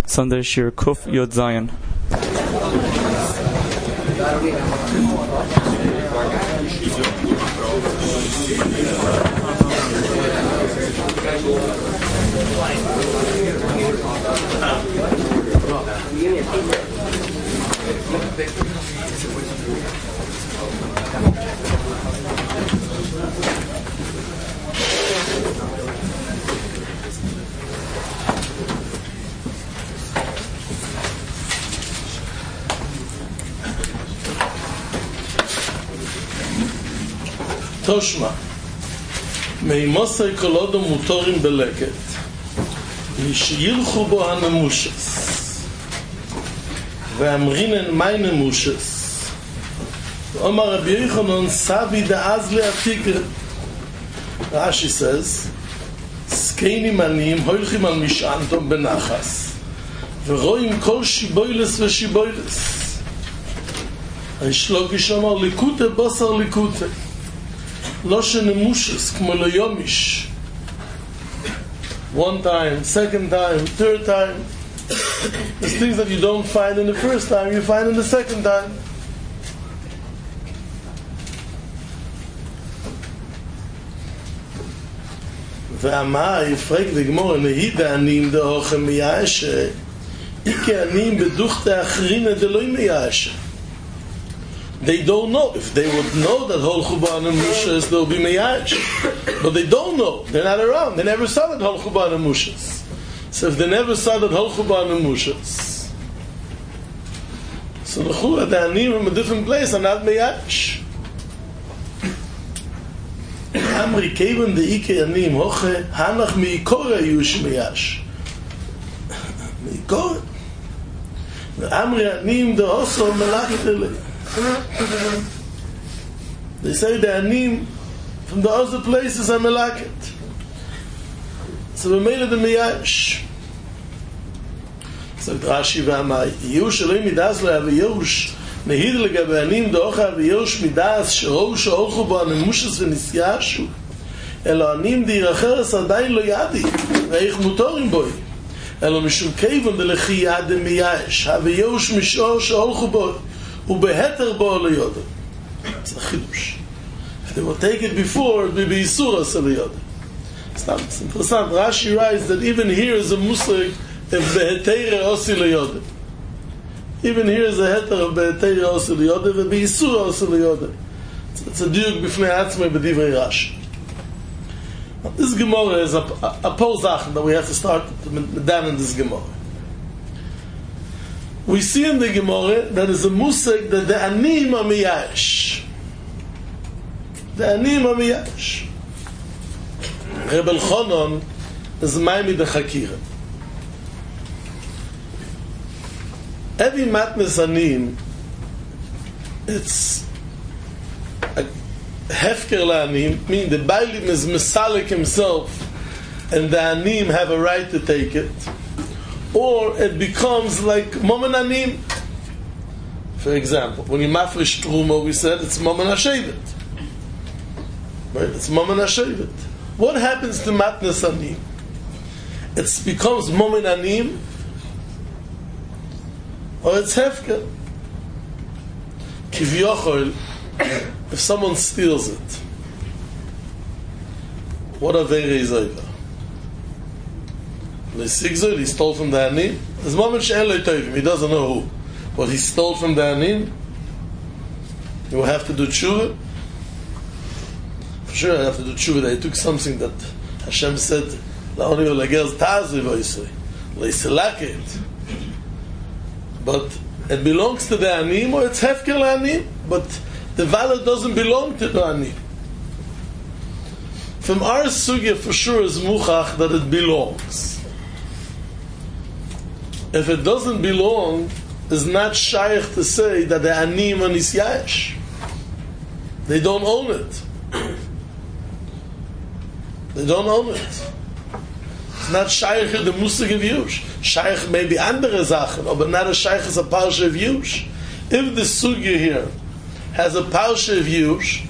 Sunday Shir Kuf Yod Zayin. תושמע מימוסי קולודו מוטורים בלקט נשילחו בו הנמושס ואמרינן מי נמושס אומר רבי יוחנן סבי דאז לעתיקר רש"י says סקיינים עניים הולכים על משענתום בנחס ורואים כל שיבוילס ושיבוילס הישלוקיש אמר ליקוטה בוסר ליקוטה לא שנמושס כמו ליומיש one time, second time, third time. There's things that you don't find in the first time, you find in the second time. ואמה יפרק דגמור נהידה עניים דהוכם מייאשה איקי עניים בדוכתה אחרינה דלוי מייאשה. They don't know. If they would know that Hol Chuban and Mushas, they'll be Meyash. But they don't know. They're not around. They never saw that Hol Chuban and Mushas. So if they never saw that Hol Chuban and Mushas, so the Chula, the Anim from a different place are not Meyash. Amri Kevin the Ike Anim Hoche Hanach Meikora Yush Meyash. Meikora. The Amri Anim the also Melachitele. They say the anim from the other places are melakit. So we made it the miyash. So Rashi v'amai Yush Eloi midas lo yav Yush nehid legabe anim docha yav Yush midas shehou sheholchu bo anemushas v'nisyashu elo anim d'iracheres adayin lo yadi ve'ich mutorim boi elo mishum kevon delechi yad miyash hav Yush mishor sheholchu bo ובהתר בו ליודו. It's a chidush. If they will take it before, it will be Yisura Seliyodo. It's interesting. Rashi writes that even here is a muslig of Behetere Osi Liyodo. Even here is a heter of Behetere Osi Liyodo, it will be Yisura Osi Liyodo. It's a diuk b'fnei atzmei b'divrei Rashi. This Gemara is a pozach that we have to start with down in this Gemara. We see in the Gemara that is a musik that the anim are miyash. The anim are miyash. Reb Elchanan is maimi de chakira. Every matnes anim, it's a hefker la'anim, meaning the bailim is mesalik himself, and the anim have a right to take it. Or it becomes like Momen Anim. For example, when you mafresh Truma, we said it's Momen HaShevet. Right? It's Momen HaShevet. What happens to Matnes Anim? It becomes Momen Anim, or it's Hefker. Kivyochol, if someone steals it, what are they over? He stole from the Anim. There's moment he doesn't know who. But he stole from the Anim. He will have to do tshuva. For sure, I have to do tshuva. That he took something that Hashem said, but it belongs to the Anim, or it's Hefker Anim, but the valor doesn't belong to the Anim. From our sugya, for sure, is muchach that it belongs. If it doesn't belong, it's not shaykh to say that the anim are nisyash. They don't own it. They don't own it. It's not shaykh the musig of yush. Shaykh may be andere Sachen, but not a shaykh is a parsha of yush. If the sugya here has a parsha of yush,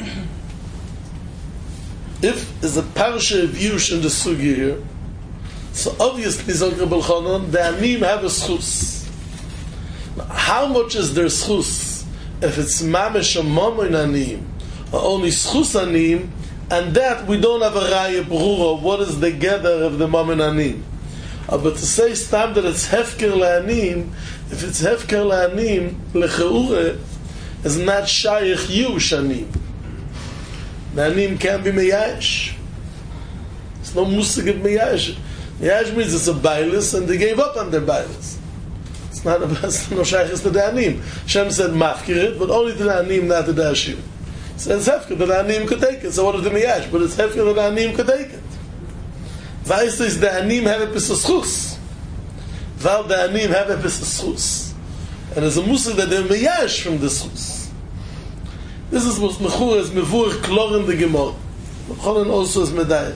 if there's a parsha of yush in the sugya here, So obviously, Zog Rebbe Elchanan, the Anim have a schus. How much is their schus? If it's Mamesh or Mamoin Anim, or only schus Anim, and that we don't have a Raya Brura, what is the gather of the Mamoin Anim? But to say stam that it's Hefker La'anim, if it's Hefker La'anim, Lecheure, is not Shaykh Yush Anim. The Anim can't be Meyash. It's no Musig of Meyash. Meyash means it's a Bailis, and they gave up on their Bailis. It's not no Shaykh to the Anim. Shem said Mafkirit, but only to the Anim, not to the Ashir. So it's Hefker that the Anim could take it. So what is the Meyash? But it's Hefker that the Anim could take it. Weißt du, the Anim have a Pisas Chus. Weil the Anim have a Pisas Chus. And there's a Musik that they're Meyash from this Chus. This is what Mechur is Mevur Klor in the Gemara. Mecholen also is Medayek.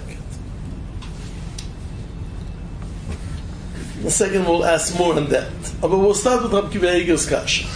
The second we'll ask more on that. But we'll start with Rab Kiva Eiger's Kasha.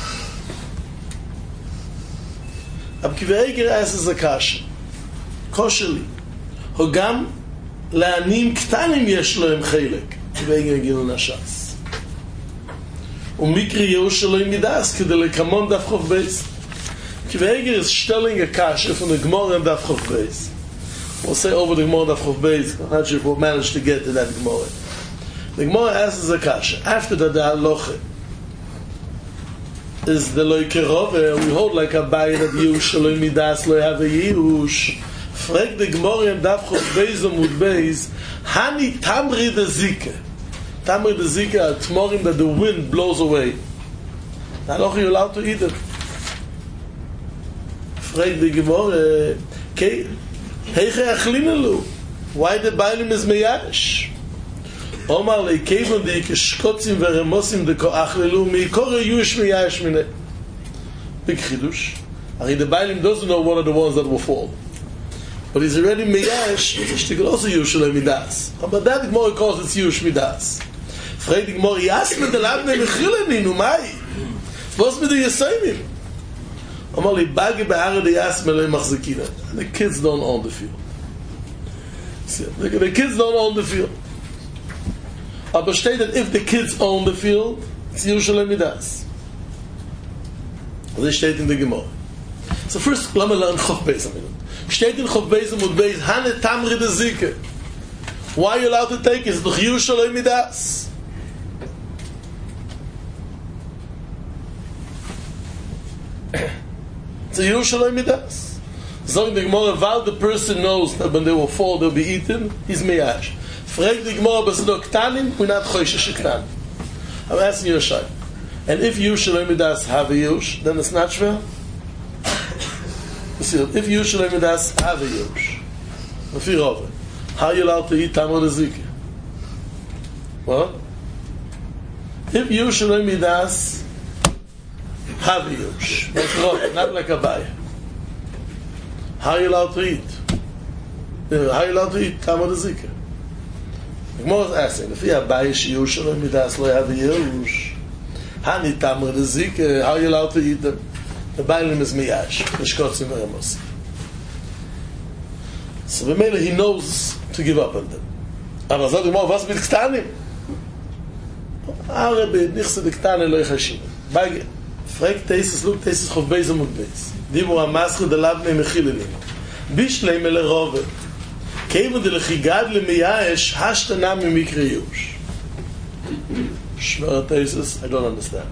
Rab Kiva Eiger asks a Kasha. Kosheli. Hogam לעניים קטנים יש להם חלק ואיגר גילון השס ומקרי יאוש אלוהים מידס כדי לקמון דף חוף בייס ואיגר is stelling a kasha from the Gemara and daf chof beis. We'll say over the Gemara daf chof beis. I'm not sure if we'll manage to get to that Gemara. The Gemara asks a kasha after the halacha is the loy kerove, we hold like a bay that Yeush Eloi Midas lo have a Yeush. Frag the Gemara and Daf Chof Beis Amud Beis, Hani Tamri the Zike. Tamri the Zike are tmorim that the wind blows away. Now you're allowed to eat it. Frag the Gemara, okay, Heiche Achlinelu. Why the Bailim is Meyash? Omar leikevon de kishkotzim veremosim de koachlelu mikore yush meyash mine. Big chidush. Ari the Bailim doesn't know what are the ones that will fall, but he's already meyash. She could also yush midas. But that Gemara calls it yush midas. Frag the Gemara yasme de labne mechileni nu mai. Was mit de yesaimim? Omar leibage behare de yasme le machzekina. The kids don't own the field. See, the kids don't own the field. Aber steht that if the kids own the field, it's usually midas. Das steht in der Gemara. So first, lass mal lernen Chof Beis Amud. Steht in Chof Beis Amud Beis, Hane Tamri de Zike. Why are you allowed to take it? It's doch usually midas. It's a usually midas. So in the Gemara, while the person knows that when they will fall, they'll be eaten, he's meyash. Frag the Gemara, but it's not ktanim, we're not choishish ktanim. I'm asking you a shayla. And if you shalom midas have a yush, then it's not shver? If you shalom midas have a yush, how are you allowed to eat tamar zikah? What? If you shalom midas have a yush, not like a bay, how are you allowed to eat? How are you allowed to eat tamar zikah? The Gemara is asking, if you have bayish yush or midas lo have a yush, hani tamar zikah, how are you allowed to eat them? The Bailim is miyash, mishkotzim veremos. So B'meila he knows to give up on them. Aber sagt the Gemara, was mit ktanim? Arabe, nichse de ktanim lo yachashim. Bage, frag teises, look teises chof beis amud beis. Dibur ha-masche de labne mechilelin. Bishlei mele rove. Kevon de lechigad le meyash hashtana mimikre yush. Shmera teises, I don't understand.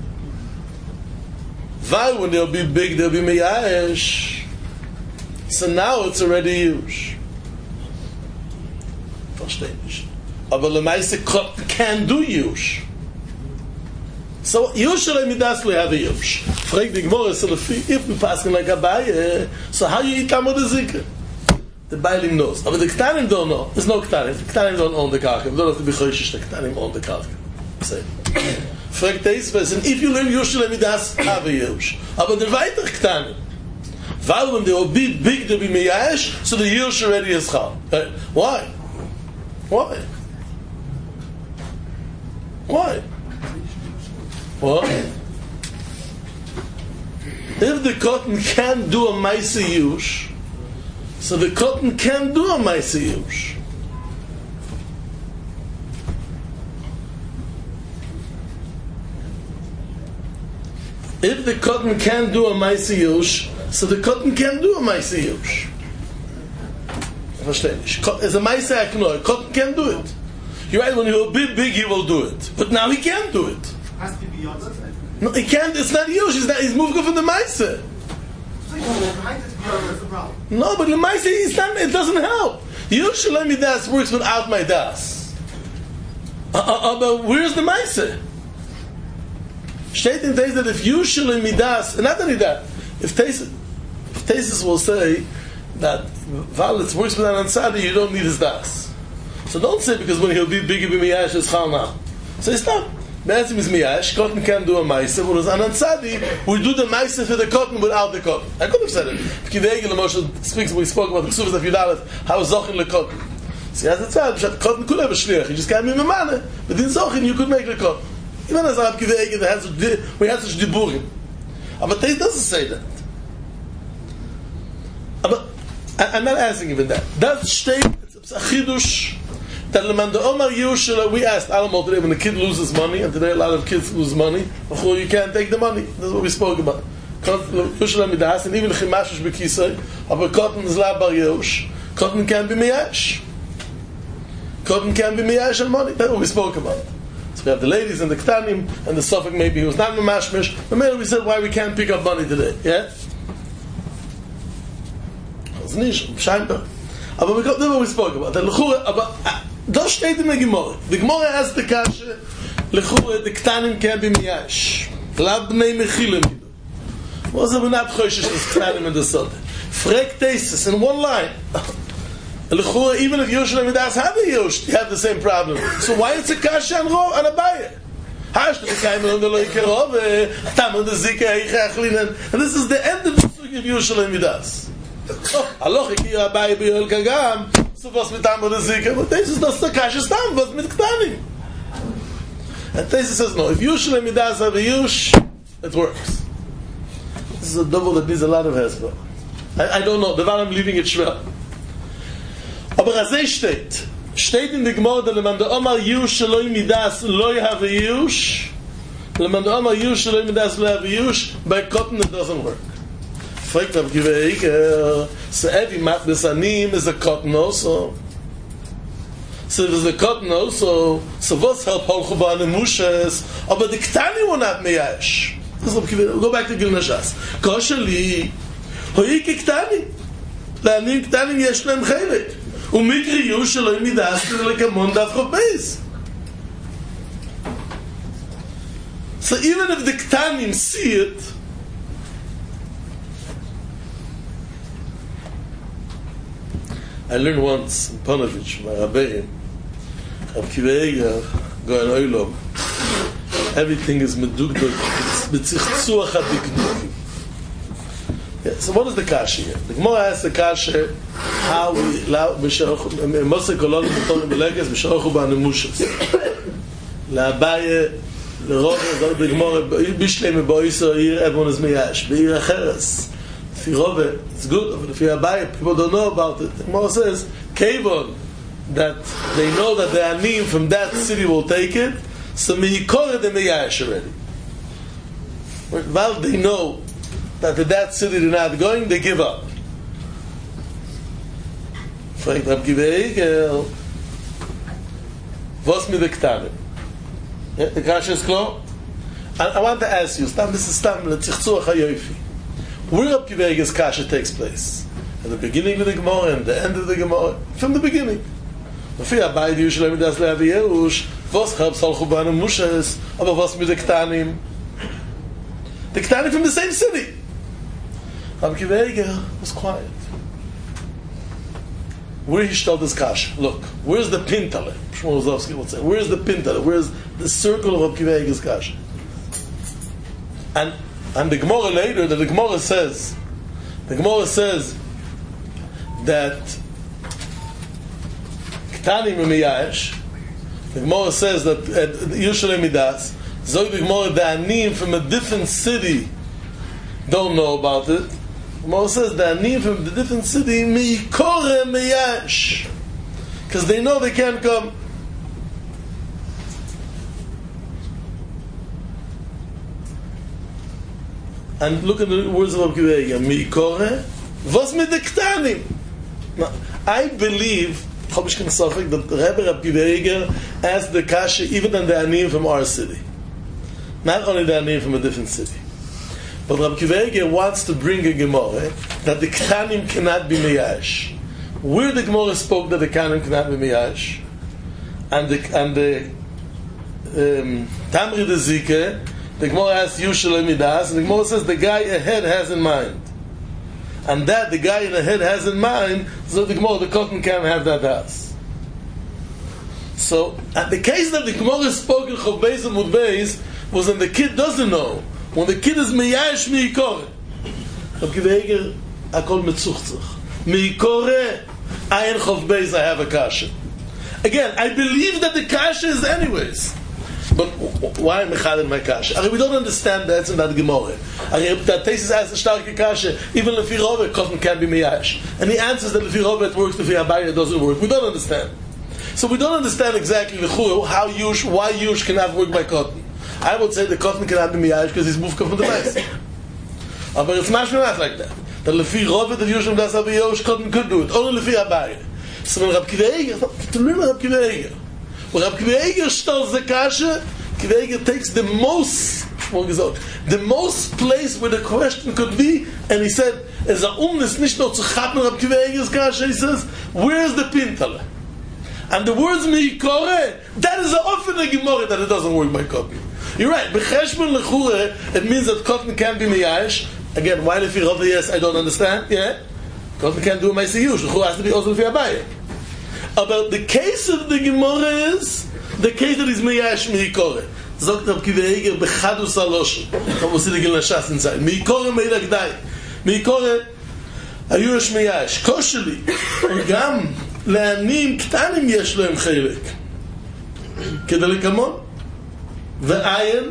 Why when they'll be big, they'll be meyash. So now it's already yush. Versteh nicht. Aber lemaise can do yush. So yush alei midas lo have a yush. Frag the Gemara, so if we pass like a baye, so how you eat tamar zikah? The Bailim knows. But the Ktanim don't know. There's no Ktanim. The Ktanim don't own the Karka. We don't have to be choishish. The Ktanim own the Karka. Say. Frag this person, if you learn Yush Lemidas, have a Yush. But the weiter Ktanim. While when they will be big, they'll be Meyash, so the Yush already is Chal. Why? Why? Why? What? If the cotton can't do a Maisa Yush, so the cotton can do a Maisa Yush. If the cotton can't do a Maisa Yush, so the cotton can't do a Maisa Yush. As a Maisa Aknoi, cotton can't do it. You're right, when he will be big, he will do it. But now he can't do it. Has to be beyond that. No, he can't, it's not Yush, he's moving from the Maisa. No, but the Maisa, it doesn't help. Yush Shalom Midas works without my Das. But where's the Maisa? Steht in Tesis that if Yush Shalom Midas, and not only that, if Tesis will say that while it works without Ansadi, you don't need his Das. So don't say because when he'll be bigger be Miyash, it's Chal now. So it's not. Be'etzim is Miyash, cotton can't do a Maisa, whereas an Ansadi, we do the Maisa for the cotton without the cotton. I could have said it. Kivegel, Moshe speaks, we spoke about the Ksuvas of Yudalet, how Zochin le cotton. See, as it said, cotton could have a shliach, you just can't be Memane, but in Zochin you could make the cotton. Even as Rab Kivegel, we had such diburim. But Teis doesn't say that. But I'm not asking even that. That's state, it's a chidush. That the Omar Yushla, we asked Alamot today when the kid loses money, and today a lot of kids lose money, you can't take the money. That's what we spoke about. Yushla Midas, and even Chimashish Bekisai, but cotton is La Bar Yush. Cotton can be Miyash. Cotton can be Miyash and money. That's what we spoke about. So we have the ladies and the Ktanim, and the Suffolk maybe who's not Mamashmish, but maybe we said why we can't pick up money today. Yeah? It's nicht, scheinbar. Aber we got what we spoke about. Das steht in der Gemara. The Gemara has the kasha, Lechure, the Ktanim can be Miyash. Lab Bnei Mechilim. Was it not Choshish, the Ktanim in the Sode? Frek Tesis, in one line. Lechure, even if Yoshua Midas have a Yosh, you have the same problem. So why it's a kasha and a Abaye? Hast du keinen und der Leuke Rove, Tam und der Zika, and this is the end of the story of Yoshua Midas. Aloch ik hier bij Yoel Kagam, so was mit Tam und der Zika, but this is not the kasha Tam, was mit Ktanim. And Tesis says no, if Yoshua Midas have a Yosh, it works. This is a double that needs a lot of hesba. I don't know, I'm leaving it schwer. Aber Razei steht in der Gemara, that wenn der Omar Yush Eloi Midas Loi have a Yush, wenn der Omar Yush Eloi Midas Loi have a Yush, by cotton it doesn't work. Fragt Rav Kiva, so every matnes anim is a cotton also. So if it's a cotton also, so what's help Holchuba and Mushes, aber the Ktani will not meyash. Go back to Gilna Shas. Koshali, hoike Ktani. לעניים קטנים יש להם חלק ומקריאו שלא ימידס לכמון דף חובייס. So even if the Ktanim see it, I learned once in Panovich, my Rabbeim, Rav Kiva Eger, Goyen Oilom, everything is medugdog, it's betzichzuach adikdukim. So what is the kasha here? The Gemara asks the kasha how we Moshe Kolonim B'tonim B'leges B'sharochu B'anemushas L'Abaye L'Rove the Gemara B'shlei M'boiso here everyone is Miyash B'ir Acheres Fi Rove it's good but if you Abaye people don't know about it. The Gemara says Kevon that they know that the Anim from that city will take it, so Me'ikore the Miyash already. While they know that that city they're not going, they give up. Fragt Rav Kiva Eger, was mit the Ktanim? The kasha is clear? I want to ask you, this is Stam L'Tzichzuach HaYofi. Where Rav Kiva Eger's kasha takes place? At the beginning of the Gemara and the end of the Gemara? From the beginning. Lefi Abaye Yerushalayim Midas Le'avi Yerush, was helps Holchu B'anemushes, aber was mit the Ktanim? The Ktanim from the same city. Rav Kiva Eger was quiet. Where he stole this kasha? Look, where's the pintale? Shmuel Zovsky would say, where's the pintale? Where's the circle of Rav Kiva Eger's kasha? And the Gemara later, the Gemara says that Ktanim Miyash. The Gemara says that Yerushalayim Midas. Zog the Gemara, the Anim from a different city don't know about it. Gemara says the Anim from the different city Me'ikore Meyash, because they know they can't come. And look at the words of Rabbi Akiva Eiger. Mikore, was mit de Ktanim? Now, I believe, that the Rebbe Rabbi Akiva Eiger asked the kasha even than the Aniyim from our city. Not only the Aniyim from a different city. But Rabbi Akiva Eiger wants to bring a Gemara that the Ktanim cannot be Meyash. Where the Gemara spoke that the Ktanim cannot be Meyash, and the Tamri de Zike, the Gemara asks Yushel Midas, and the Gemara says the guy ahead has in mind. And that the guy in the head has in mind, so the Gemara, the cotton can't have that house. So, at the case that the Gemara spoke in Chav Beis and Mud Beis was when the kid doesn't know. When the kid is Meyash Meikore. Rabbi Akiva Eiger, Akol Metzuchtzach. Meikore, Ayin Chav Beis, I have a kasha. Again, I believe that the kasha is anyways. But why Mechad in my kasha? We don't understand that in that Gemara. That Tesis asks the starke kasha, even Lefi Robert, cotton can't be Meyash. And he answers that Lefi Robert works, Lefi Abayah doesn't work. We don't understand. So we don't understand exactly why Yush cannot work by cotton. I would say the cotton cannot be Meyash because he's moved from the base. But it's not like that. That Lefi Robert, that Yush das Abayah, cotton could do it. Only Lefi Abayah. So when Rabbi Akiva Eiger, to learn Rabbi Akiva Eiger. When Rabbi Akiva Eiger stores the kasha, Akiva Eiger takes the most place where the question could be, and he said, as a umnis nicht nur zu chappen Rabbi Akiva Eiger's kasha, he says, where's the pintale? And the words meikore, that is often a gemara that it doesn't work by cotton. You're right, b'cheshbon lechure, it means that cotton can't be meyash. Again, why lefi Rav? Yes, I don't understand. Yeah, cotton can't do a meisi yush. Lechure has to be also lefi abayah. About the case of the Gemara is the case that is Meyash Meikore. Zogt Rabbi Akiva Eiger bechadus aloshin. Come we'll see the Gilna Shas inside. Meikore meilagdai. Meikore ayush Meyash. Kosheli. וגם לעניים קטנים יש להם חלק. כדלקמון. ועין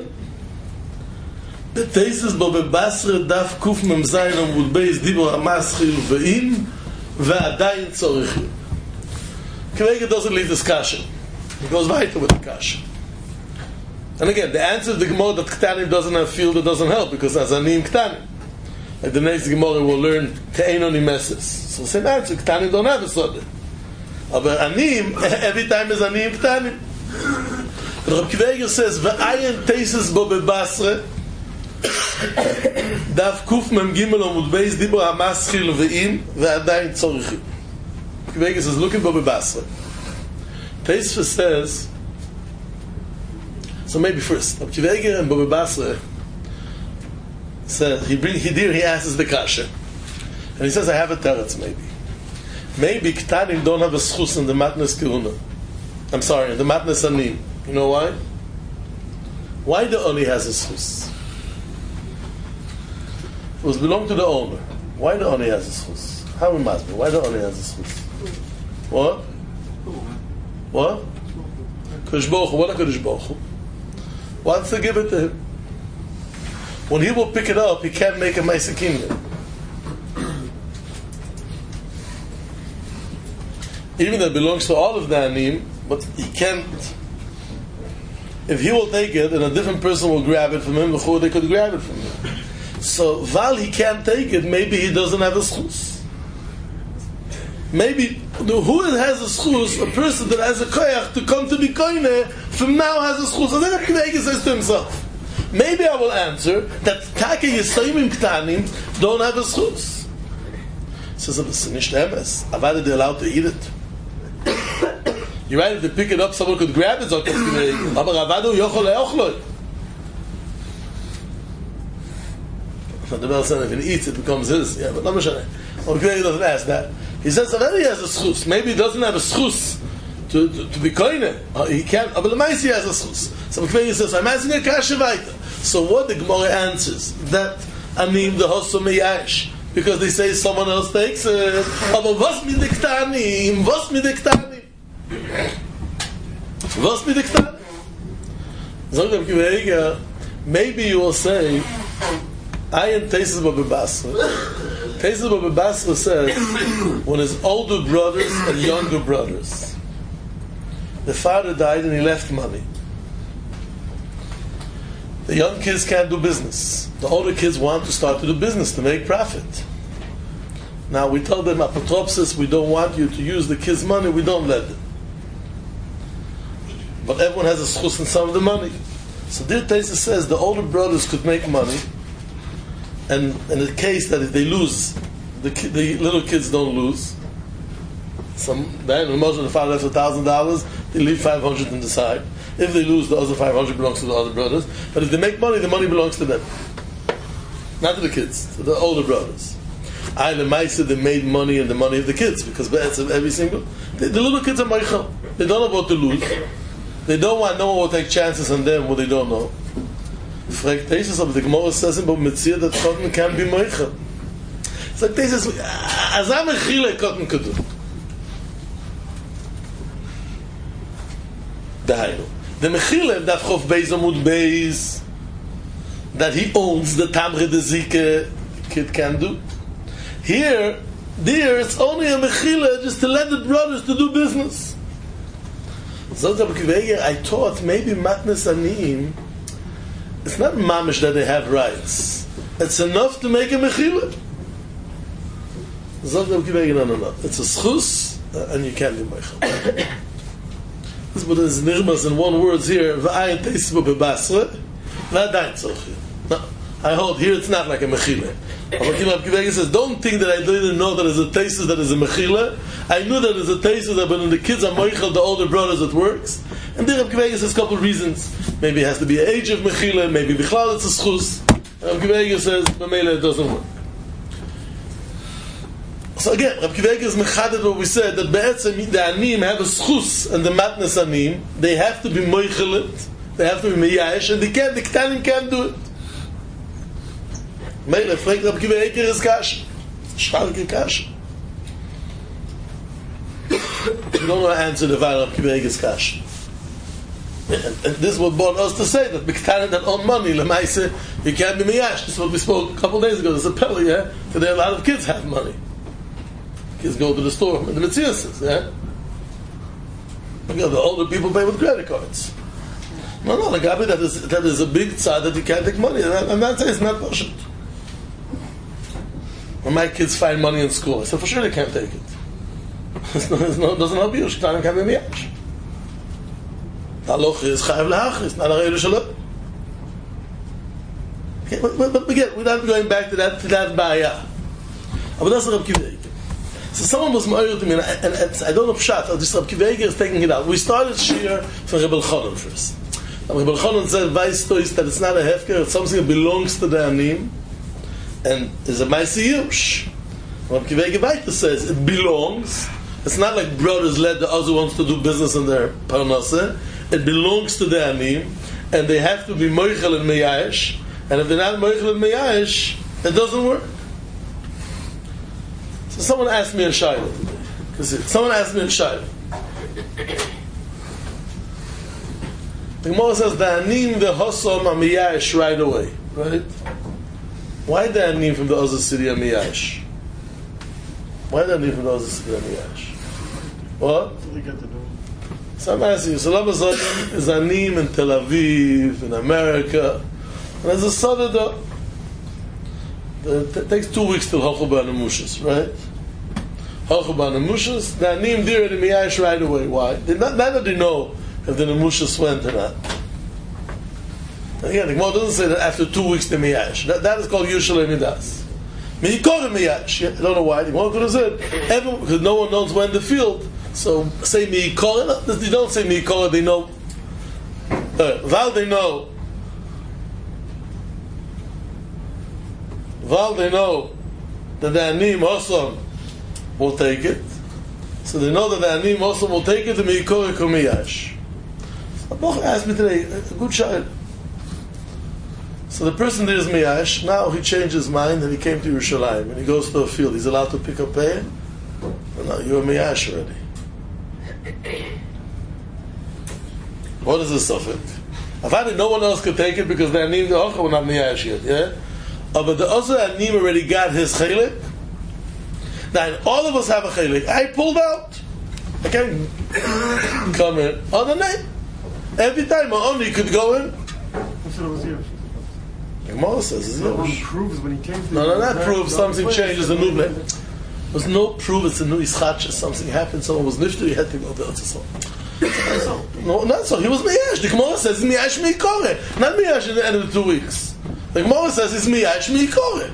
בתייסס בו בבסרה דף קוף ממזיין עמוד בייס דיבור המסחיל ואין ועדיין צורכים. Akiva doesn't leave this kasha. He goes weiter with the kasha. And again, the answer is the Gemara that Ktanim doesn't have field, it doesn't help, because as Anim Ktanim. Like the next Gemara will learn Te'enoni Meses. So same answer, Ktanim don't have a soda. But Anim, every time is Anim Ktanim. But Rabbi Akiva says, V'ayin teises bo bebasre, Daf kuf mem gimel omud beis, Dibor hamaschil ve'im, Ve'adayin tzorichim. Akiva says, look at Bo Basra. Teisva says, so maybe first, Akiva and Bo Basra said he asks the kasha, and he says, I have a teretz maybe. Maybe Ktanim don't have a schus in the matnas kehuna. I'm sorry, in the matnas anim. You know why? Why the Oni has a schus? It was belong to the owner. Why the Oni has a schus? How it must be? Why the Oni has a schus? What? What? Kodesh Baruch Hu. What a Kodesh Baruch Hu? Wants to give it to him. When he will pick it up, he can't make a Maisa Kingdom. Even though it belongs to all of the Anim, but he can't. If he will take it and a different person will grab it from him, before they could grab it from him. So while he can't take it, maybe he doesn't have a schus. Maybe who has a schus, a person that has a koyach to come to be koine, from now has a schus. And then Akiva Eiger says to himself, maybe I will answer that Taka Yisayimim Ktanim don't have a schus. He says, it's nicht emes. Avad they're allowed to eat it. You're right, if they pick it up, someone could grab it, so Akiva Aber Avadu yochol leochloi. The Rebbe said if he eats it, becomes his. Yeah, but not Mishane. Akiva doesn't ask that. He says already he has a schus. Maybe he doesn't have a schus to be koine. He can't. But the Maisi has a schus. So Akiva says, I'm asking a kasha vaita. So what the Gemara answers that anim the hoso meyash because they say someone else takes it. Aber was mit de ktanim? Was mit de ktanim? Was mit de ktanim? So Akiva Eiger, maybe you will say, I am Tesis Bo Basra. Tesis Bo Basra says, when his older brothers and younger brothers, the father died and he left money. The young kids can't do business. The older kids want to start to do business to make profit. Now we tell them, apotropsis, we don't want you to use the kids' money, we don't let them. But everyone has a schus in some of the money. So Dir Teisa says the older brothers could make money, and in the case that if they lose, the little kids don't lose. Then most of the father left $1,000, they leave $500 in the side. If they lose, the other $500 belongs to the other brothers. But if they make money, the money belongs to them, not to the kids, to the older brothers. I the Maisa, they made money and the money of the kids, because every single the little kids are meichel. They don't know what to lose. They don't want no one will take chances on them what they don't know. Fragt Tesis, but the Gemara says in Mitzvah that cotton can be meichel. It's like Tesis, as I'm a chile cotton could do. The mechile that Chof Beis Amud Beis that he owns the Tamre de Zike kid can do. Here, there it's only a mechile just to let the brothers to do business. I thought maybe Matnes Aniyim, it's not mamish that they have rights. It's enough to make a mechile. No. It's a schus and you can't do mechile. But there's nirmas in one word here. No, I hold here it's not like a mechile. Rabbi says, don't think that I didn't know that there's a tesis that is a mechile. I knew that there's a tesis that when the kids are moichel, the older brothers, it works. And there Rabbi says a couple of reasons. Maybe it has to be an age of mechile. Maybe bichlal it's a schus. Rabbi says, mamela it doesn't work. So again, Rabbi Kiva is mechaded what we said, that be'etzem the anim have a schus and the matnes anim, they have to be moichelet, they have to be meyash, and the ktanim can't do it. Meile, fragt Rabbi Kiva Eker is kash. Starke kash. You don't know how to answer the Rabbi Kiva Eker is kash. And this is what brought us to say that ktanim that own money, lemaise, you can't be meyash. This is what we spoke a couple of days ago. There's a peli, yeah? Today a lot of kids have money. Kids go to the store, and the Mitzvah says, yeah? The older people pay with credit cards. No, the Gabi, that is a big tzad that you can't take money. I'm not saying it's not possible. When my kids find money in school, I said, for sure they can't take it. It doesn't help you. Shktanim can't be miyash. Haloch is chayav lahachris, not a reilu shalom. Okay, but again, we're not going back to that ba'aya. But that's Rabbi Kiva. So someone was ma'ir to me, and I don't know pshat, just Rabbi Kiva is taking it out. We started shir from Rebbe Elchanan first. And Rebbe Elchanan said, Weistois, that it's not a hefker, it's something that belongs to the anim, and is a ma'aseh yush. Rabbi Kiva weiter says, it belongs. It's not like brothers let the other ones to do business in their parnaseh. It belongs to the anim, and they have to be moichel and meyash, and if they're not moichel and meyash, it doesn't work. So someone asked me a shayla today. Someone asked me a shayla. The Gemara says the anim the hosom amiyash right away, right? Why the anim from the other city amiyash? Why the anim from the other city amiyash? What? So I'm asking you. So Lama Zodim is anim in Tel Aviv, in America, and there's a sadada. It takes 2 weeks till Hochel Nemushas, right? Hochel Nemushas, the anim there in the miyash right away. Why? Neither they know if the Nemushas went or not. And again, the Gemara doesn't say that after 2 weeks the miyash. That is called Yushalei Midas. Miyikor miyash. I don't know why. The Gemara could have said everyone, because no one knows when the field. So say miyikor. They don't say miyikor. They know. Val they know. Val they know that the anim also will take it. So they know that the anim also will take it to miyikor miyash. A boch asked me today, a good child. So the person there is miyash. Now he changed his mind and he came to Yerushalayim and he goes to a field. He's allowed to pick up pay. No, you're miyash already. What is the suffix? I find that no one else could take it because the anim the hocha will not miyash yet. Yeah, but the other anim already got his chelik. Now all of us have a chelik. I pulled out. I can't come in on the night. Every time my only could go in. said it was yours. The Gemara says it's No one yours. proves when he came to No, not proves something changes a new name. There's no proof it's a new ischatcha. Something happened, someone was nifter, he had to go to Eretz Yisrael. No, not so. He was miyash. The Gemara says he's miyash mi'ikore. Not miyash in the end of the 2 weeks. The Gemara says he's miyash mi'ikore.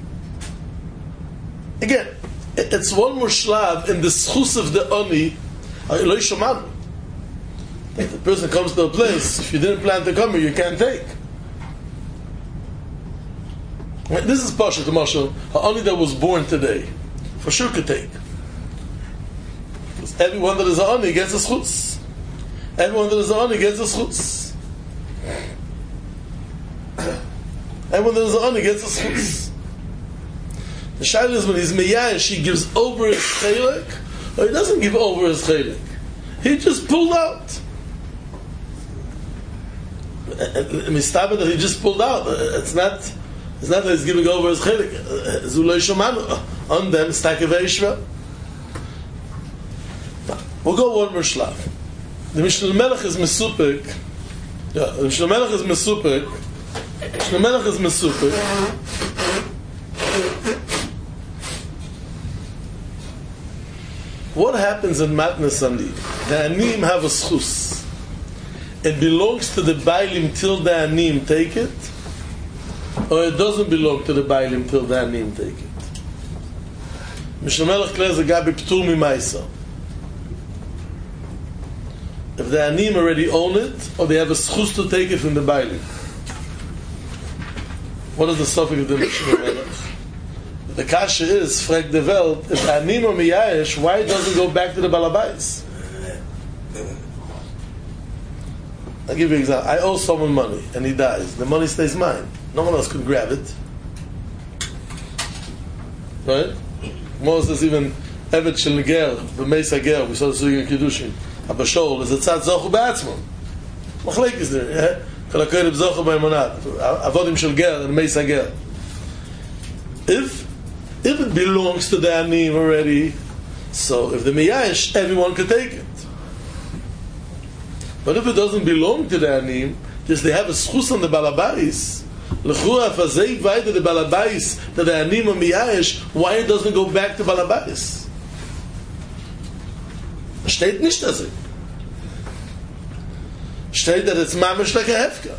Again, it's one more shlav in the schus of the oni. Eloi Shomanu. If the person comes to a place, if you didn't plan to come here, you can't take. This is Pasha to Mashal. Ha'ani that was born today, for sure could take. Because everyone that is Ha'ani gets a schutz. Everyone that is Ha'ani gets a schutz. Everyone that is Ha'ani gets a schutz. The shayla is when he's meyash, he gives over his chelik, or he doesn't give over his chelik. He just pulled out. Mistaba that he just pulled out. It's not that he's giving over his chelik. Zulay Shomanu. On them, Stakevei Shva. We'll go one more shlav. The Mishnah Melech is mesupik. Yeah, the Mishnah Melech is mesupik. Mishnah Melech is mesupik. What happens in Matnas Ani? The Anim have a schus. It belongs to the Bailim till the Anim take it, or it doesn't belong to the Bailim till the Anim take it. Mishnah Melech declares a Gabi P'tur Mimaisa. If the Anim already own it, or they have a schus to take it from the Bailim. What is the suffix of the Mishnah Melech? The kasha is, frag the Welt, if Anim or Miyayesh, why it doesn't go back to the Balabais? I'll give you an example. I owe someone money, and he dies. The money stays mine. No one else can grab it. Right? Most is even Evet Shel Ger, B'Meis HaGer, we saw the Sugi in Kiddushin. Abashol is a tzad zochu b'atzmon. Machlek is there, yeah? Chalakoyed b'zochu b'emonat. Avodim Shel Ger and Meis HaGer. If it belongs to the Anim already, so if the Miyash, everyone can take it. But if it doesn't belong to the Anim, just they have a schus on the Balabais, l'chura fazei vayda the Balabais, that the Anim or Miyash, why it doesn't go back to Balabais? Steht nicht das. Steht that it's mamish like a hefka.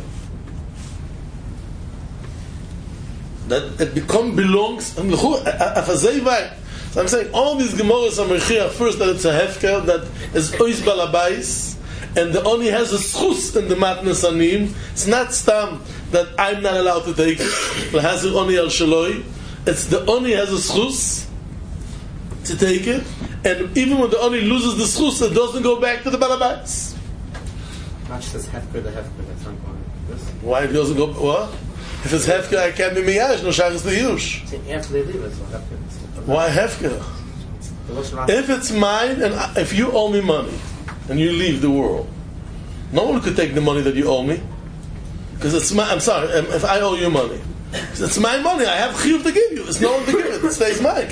That it belongs, and l'chura, so I'm saying, all these Gemaras are mechia, first that it's a hefka, that is ois Balabais, and the Oni has a schus in the Matnas Anim. It's not stam that I'm not allowed to take it. It has the Oni al Shaloi. It's the Oni has a schus to take it, and even when the Oni loses the schus, it doesn't go back to the Balabais. Not just as hefker, the hefker, that's not going this. Why it doesn't go? What? If it's hefker, I can't be miyash. No shachas the yush. After they leave, it's hefker. Why hefker? If it's mine, and if you owe me money, and you leave the world, no one could take the money that you owe me, because it's my. I'm sorry, if I owe you money, it's my money. I have chiyuv to give you. It's no one to give it. It stays mine.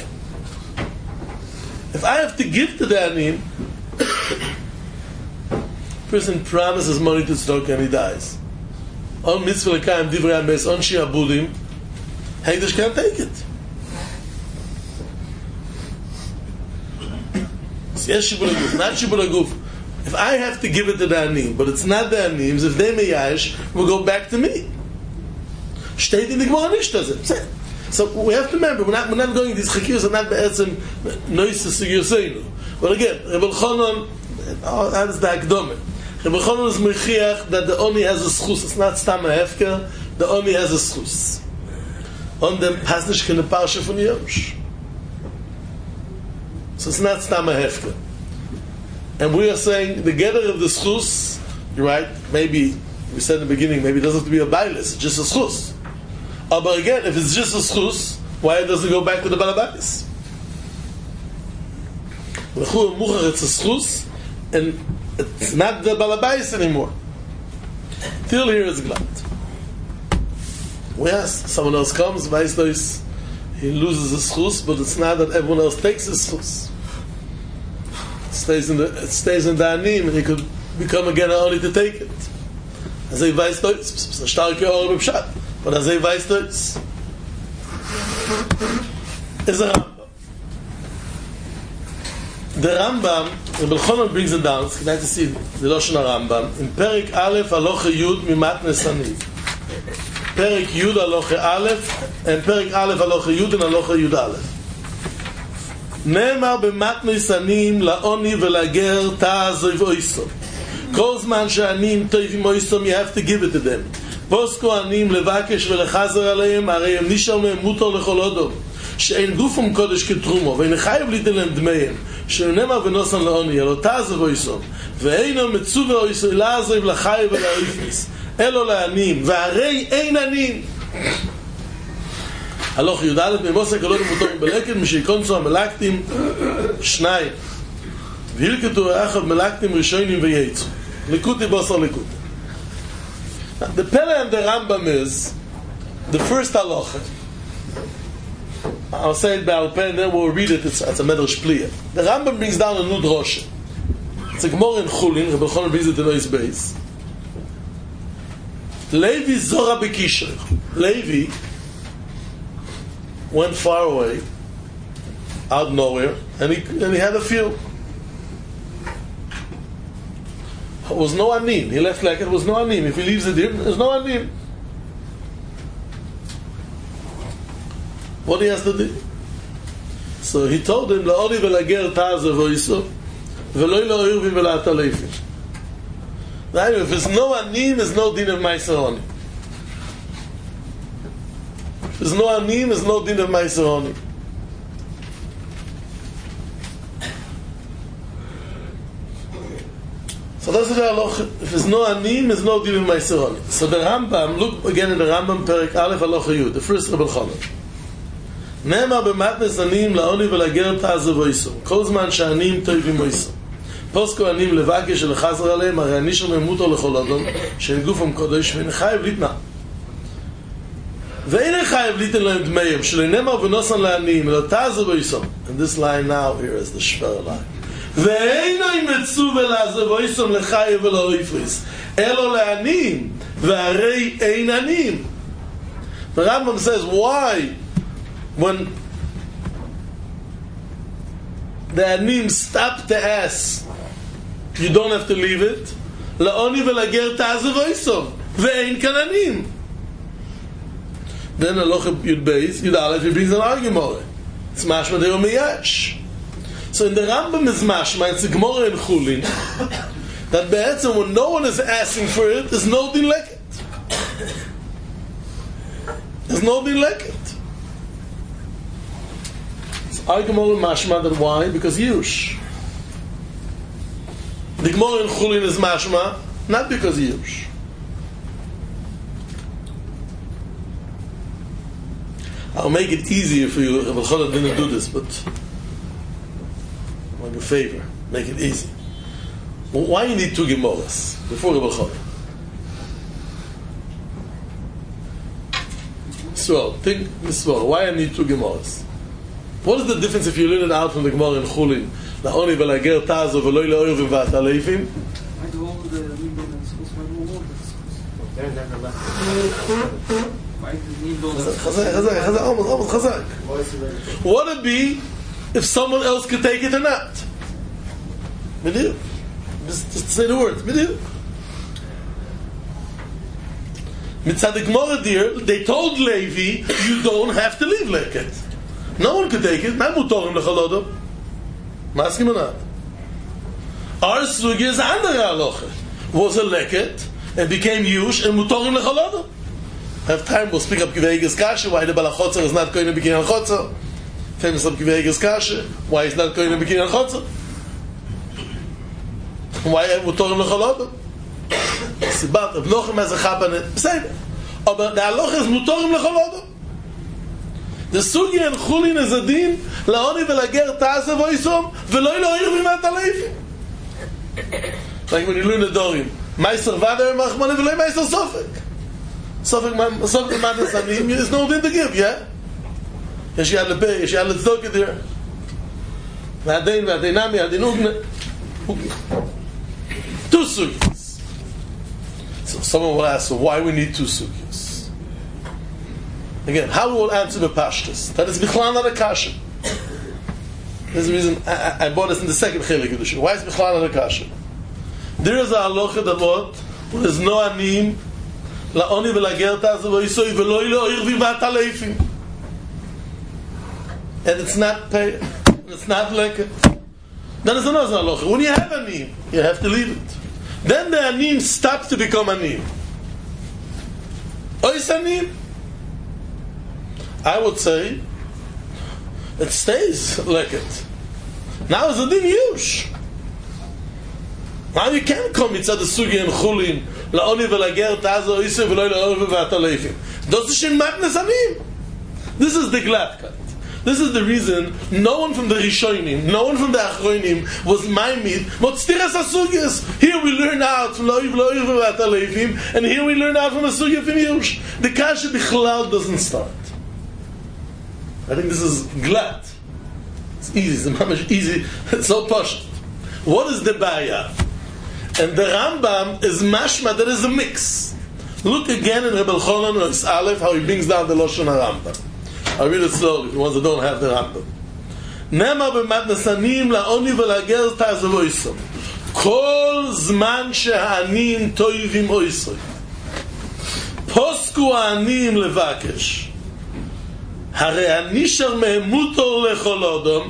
If I have to give to the Anim, person promises money to tzedakah and he dies. On mitzvah lekayim divrei hames on shiabudim, Hekdesh can't take it. Yes, shibur aguf, not shibur aguf. If I have to give it to the Anim, but it's not the Anims, if they meyash, will go back to me. Steht in the Gemara nicht das. So we have to remember, we're not going, these chakiyos are not be'etzim noises to Yoseinu. But again, Rebbe Elchanan, that's the Akdome. Rebbe Elchanan is mechiach that the Oni has a schus. It's not stam a hefker, the Oni has a schus. On them pasnish kene parsha von Yosh. So it's not stam a hefker. And we are saying the gather of the schus, you're right, maybe, we said in the beginning, maybe it doesn't have to be a bailis, it's just a schus. But again, if it's just a schus, why does it go back to the balabais? It's a schus, and it's not the balabais anymore. Till here is glad. We ask, someone else comes, he loses his schus, but it's not that everyone else takes his schus. It stays in the Anim, and he could become again only to take it. אז er weiß das, das ist starke Ohr im Pshat, und als er weiß das, ist der Rambam. Der Rambam, the Belchonon brings it down, it's nice to see the Lashon Rambam, in Perik Aleph, Aloche Yud, Mimatnes Aniv. Perik Yud, Aloche Aleph, and Perik Aleph, Aloche Yud, and Aloche Yud Aleph. נאמר במתנוס עניים לעוני ולגר תעזוב אויסו. כל זמן שעניים טובים אויסו, you have to give it to them. פוסקו עניים לבקש ולחזר עליהם, הרי הם נשאר מהם מותר לכל אודום. שאין גופם קודש כתרומו, ואין חייב ליתן להם דמיהם, שנאמר ונוסן לעוני, אלו תעזוב אויסו. ואינו מצווה אויסו, לעזוב לחייב ולאויפס. אלו לעניים, והרי אין עניים. הלוך י"א ממוסק הלא למותרים בלקט משיקונסו המלאקטים שניים והילקטו אחד מלאקטים ראשונים וייצו ליקוטי בוסר ליקוטי. The Pele and the Rambam is the first halacha. I'll say it by Alpeh and then we'll read it. It's a medrash pliya. The Rambam brings down a new drosha. It's a Gemara in Chulin. Rebbe Chonon brings it in Ois Beis. Levi Zora Bekisher. Levi went far away, out nowhere, and he had a field. There was no anim. He left like it was no anim. If he leaves it here, there's no anim. What he has to do? So he told him, "La'oli v'lager ta'azav oiso, v'loi la'irvim v'la'atalefim." If there's no anim, there's no din of ma'aser oni. There's no anim, there's no din of ma'aser oni. So that's the halacha. If there's no anim, there's no din of ma'aser oni. So the Rambam, look again in the Rambam, Perik Aleph Halacha Yud, the first Rebbe Chonon. נאמר במתנס עניים לעוני ולגר תעזוב אויסו. כל זמן שעניים טובים אויסו. פוסקו עניים לבקש ולחזר עליהם, הרי אני שומע מותר לכל אדם, שאין גופם קודש, ואין חייב ליתנה. ואין חייב ליתן להם דמיהם, שלנאמר ונוסן לעניים, אלא תעזוב אויסו. And this line now here is the shver line. ואין מצווה לעזוב אויסו לחייב ולאויפריס, אלא לעניים, והרי אין עניים. The Rambam says, why? When the anim stop to ask, you don't have to leave it. La'oni v'lager ta'azav oisom ve'ein kan anim. Then Halacha Yud Beis, Yud Aleph, he brings an argument. It's mashma de'o miyash. So in the Rambam is mashma, it's a Gemara in Chulin, that be'etzem when no one is asking for it, there's no din leket. There's no din leket. Argument mashma that why? Because Yush. The Gemara in Chulin is mashma, not because Yush. I'll make it easier for you. Rebbe Chonon didn't do this, but like a favor, make it easy. Well, why you need two Gemaras before Rebbe Chonon? So think this way. Why I need two Gemaras? What is the difference if you learn it out from the Gemara in Chulin? La'oni v'lager ta'azav v'loi la'oirvim v'atalefim. I do all the Nibel and schools, my whole They're never left. Almost chazak. What would it be if someone else could take it or not? Midiuk. Just say the words. Midiuk. Mitzad the Gemara there, they told Levi, you don't have to leave leket. No one could take it. Man mutorim lechalodom. Maskim or not? Our sugi is andere halacha. Was a leket and became yush and mutorim lechalodom. Have time, we'll speak up Giveigas Kasha, why the Balachotzer is not going to begin Al-Chotzer. Famous up Giveigas Kasha, why he's not going to begin Al-Chotzer. Why mutorim lechalodom? Sibat, if Nochem has a chap on it, say it. But the halacha is mutorim lechalodom. The sugi and Chulin is a din, la'oni v'lager ta'azav oisom, v'loi la'oirvim v'atalefim. Like when you learn the Dorim, Meister Vader Machmane v'loi Meister Sofek. Sofek Matas Anim, there's no din to give, yeah? Yesh yad lepei, yesh yad letzdoket there. V'adein, v'adeinami, v'adein ugne. Two sugis. So So someone will ask, so why we need two sugyas? Again, how we will answer the pashtus? That is bichlal not a kasha. There's a reason I bought this in the second chelik of the shul. Why is bichlal not a kasha? There is a halacha that what? There is no anim la'oni v'lager tazav v'yisoi v'loi lo'ir v'atalefim. And it's not pay, and it's not lekker. Then it's another halacha. When you have anim, you have to leave it. Then the anim stops to become anim. Ois anim, I would say, it stays leket. Now it's a din yush. Now you can't come mitzad the sugi and chulin la'oni v'lager tazo isur v'loi la'or v'atalefim. Those are shin matnes anim. This is the glad cut. This is the reason no one from the Rishonim, no one from the Achronim was maimid. Motztiras asugis. Here we learn out from Lo'iv v'atalefim, and here we learn out from a sugya from Yush. The kasha bichlal doesn't start. I think this is glad. It's easy. It's mamish easy. It's so posh. What is the baya? And the Rambam is mashma. There is a mix. Look again in Rebbe Elchanan Ois Aleph how he brings down the Lashon HaRambam. I'll read it slowly, the ones that don't have the Rambam. Nema b'matnasanim la'oni v'lager tazav oisom. Kol zman she'anim toivim oisom. Posku ha'anim levakesh. Hare anishar mehem mutor lechol odom.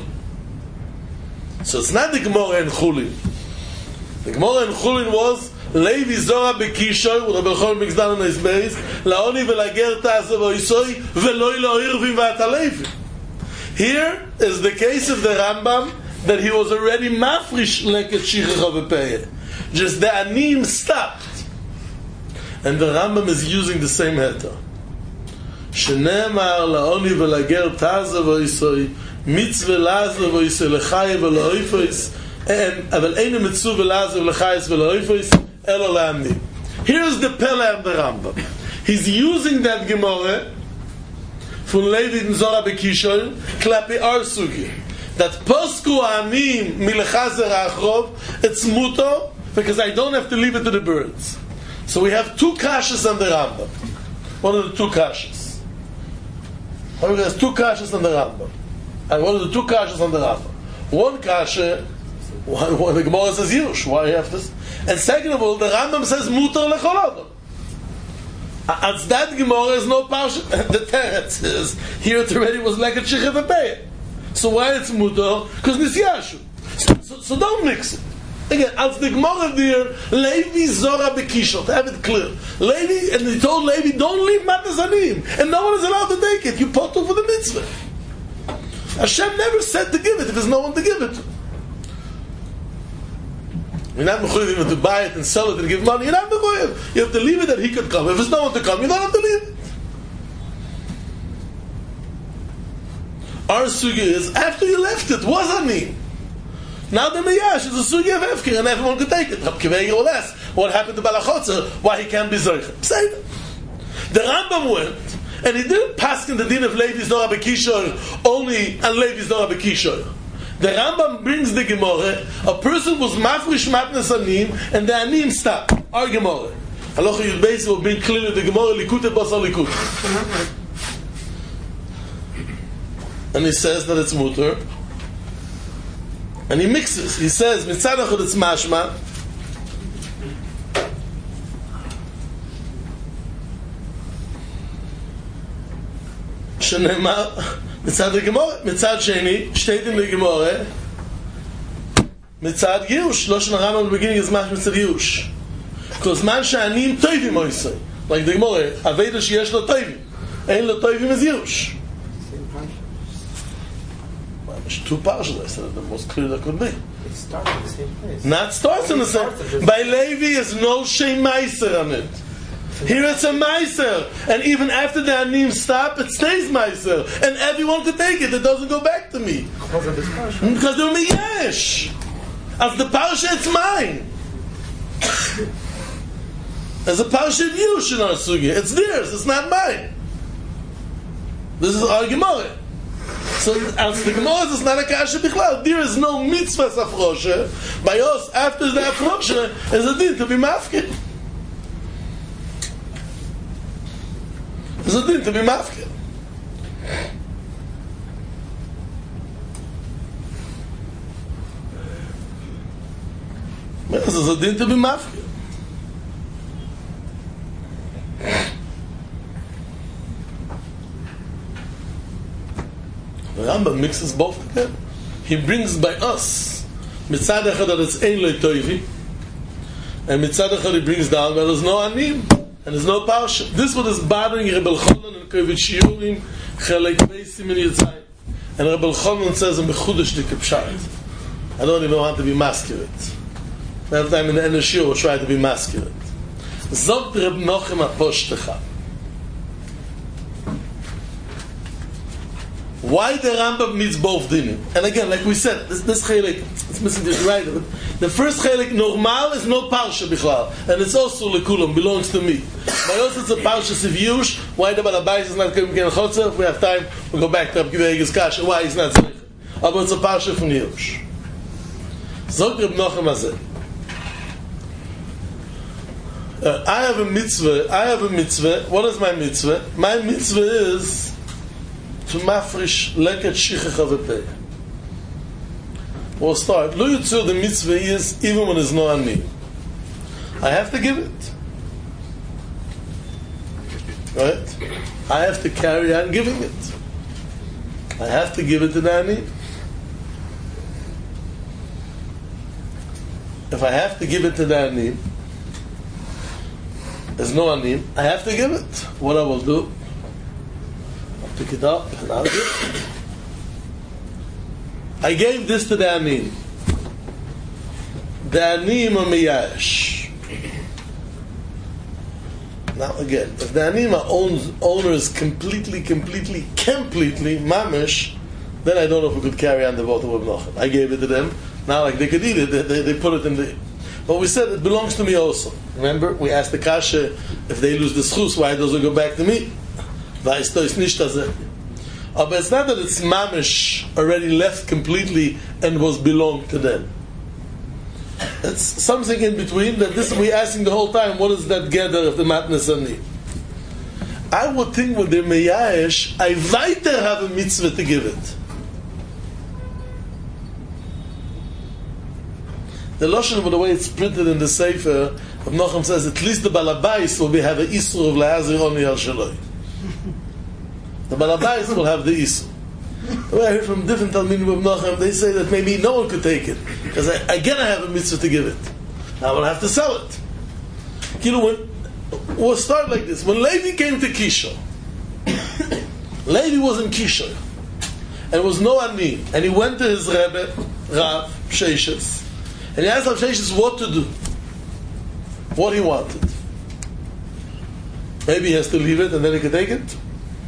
So it's not the Gemara in Chulin. The Gemara in Chulin was Levi Zora Bekishoy, what Rebbe Elchanan brings down on his base, La'oni v'lager tazav oisoi, v'loi lo'irvim v'atalefim. Here is the case of the Rambam that he was already mafrish leket shichach v'peyeh. Just the anim stopped. And the Rambam is using the same heter. Shenemar la'oni v'lager tazav oisoi, mitzvah lazav oisoi, lechayev v'lo'oifos, אבל אין מצווה ולעזוב לחייס ולאויפוס אלא לעמדים. Here's the Pele of the Rambam. He's using that Gemara from Levi and Zora Bekishol klapi our sugi. That posku anim milechazer achrov, it's muto, because I don't have to leave it to the birds. So we have two kashas on the Rambam. What are the two kashas? There's two kashas on the Rambam. And what are the two kashas on the Rambam? One kasha, one the Gemara says Yush. Why you have this? And second of all, the Rambam says Mutar Lecholodom. As that Gemara is no parsha. The Teretz is here. It already was like a Shecheh V'Peyeh. So why it's Mutar? Because Nisyashu. So don't mix it. Again, as the Gemara there, Levi Zora Bekishol. To have it clear, Levi, and he told Levi, don't leave Matnas Anim, and no one is allowed to take it. You put over the mitzvah. Hashem never said to give it if there's no one to give it to. You're not mechuyev even to buy it and sell it and give money. You're not mechuyev. You have to leave it that he could come. If there's no one to come, you don't have to leave it. Our sugya is, after you left it, was ani. Now the Miyash is a sugya of Efker and everyone could take it. Rab Kiveya will ask, what happened to Balachotzer? Why he can't be Zoycha? Say that. The Rambam went, and he didn't pass in the din of Levi Zora Bekishor only and Levi Zora Bekishor. The Rambam brings the Gemara, a person was mafrish matnas anim, and the anim stopped. Our Gemara. Halacha Yud Beis will bring clearly the Gemara Likutei Basar Likutei. And he says that it's mutar. And he mixes. He says, Mitzad Echad it's mashma. Shenema Mitzad the Gemara, Mitzad Sheni, steht in the Gemara, Mitzad Yush. Lashon HaRambam in the beginning is Mash Mitzad Yush. Because man she'anim toivim oisai. Like the Gemara, Aveda sheyesh lo toivim. Ein lo toivim is Yush. There's two parshas. I said the most clear that could be. It starts in the same place. Not starts in the same. By Levi is no Shem Meiser on it. Here it's a Meiser, and even after the Anim stop, it stays Meiser, and everyone can take it. It doesn't go back to me because they're Miyesh. As the parsha, it's mine. As a parsha of Yush in our sugya, it's theirs. It's not mine. This is our Gemara. So as the Gemara is not a kasha bichlal. There is no mitzvah afrosha. By us, after the afrosha, is a din to be mafkid. a din to be mafkir. This is a din to be mafkir. The Rambam mixes both together. He brings by us mitzad echad that it's ein loy toivi, and mitzad echad he brings down where there's no anim and there's no parsha. This is what is bothering Rebbe Elchanan and Kovet Shiurim Chelek Beisim in Yitzayim. And Rebbe Elchanan says in Bechudosh Dikepshat, I don't even want to be masculine. That time in the Eneshir we'll try to be masculine. Zogt Rebbe Nochem Aposhtecha. Why the Rambam needs both dinim? And again, like we said, this chelik, it's missing this right. The first chelik, normal, is no parsha bichlal, and it's also lekulam, belongs to me. By us, it's a parsha siviyush. Why the balabais is not coming again chotzer? If we have time, we'll go back to Abgiveiges Kasha. Why he's not zeicher? But it's a parsha from Yush. Zog Reb Nochem Hazeh. I have a mitzvah. What is my mitzvah? My mitzvah is to mafresh leket shichach avepeh. We'll start. Lo yitzur, the mitzvah is even when there's no ani. I have to give it. Right? I have to carry on giving it. I have to give it to the ani. If I have to give it to the ani, there's no ani, I have to give it. What I will do, pick it up and I'll give it. I gave this to the anim. The anim are miyash. Now again, if the anim are owners completely mamish, then I don't know if we could carry on the vote of Nochem. I gave it to them. Now, like they could eat it, they put it in the. But we said it belongs to me also. Remember, we asked the kasha, if they lose the schus, why does it go back to me? But it's not that it's mamish already left completely and was belonged to them. It's something in between that this we're asking the whole time. What is that gather of the matnas ani? I would think with the meyash, I weiter have a mitzvah to give it. The lashon of the way it's printed in the sefer of Nochem says at least the balabais will have an isur of lahazir oni al shaloi. The balabais will have the isur. The way I heard from different talmidim of Nochem, they say that maybe no one could take it because I have a mitzvah to give it. I will have to sell it. We'll start like this. When Levi came to Kisha, Levi was in Kisha, and there was no ani, and he went to his Rebbe, Rav Sheshes, and he asked Rav Sheshes what to do, what he wanted. Maybe he has to leave it and then he can take it.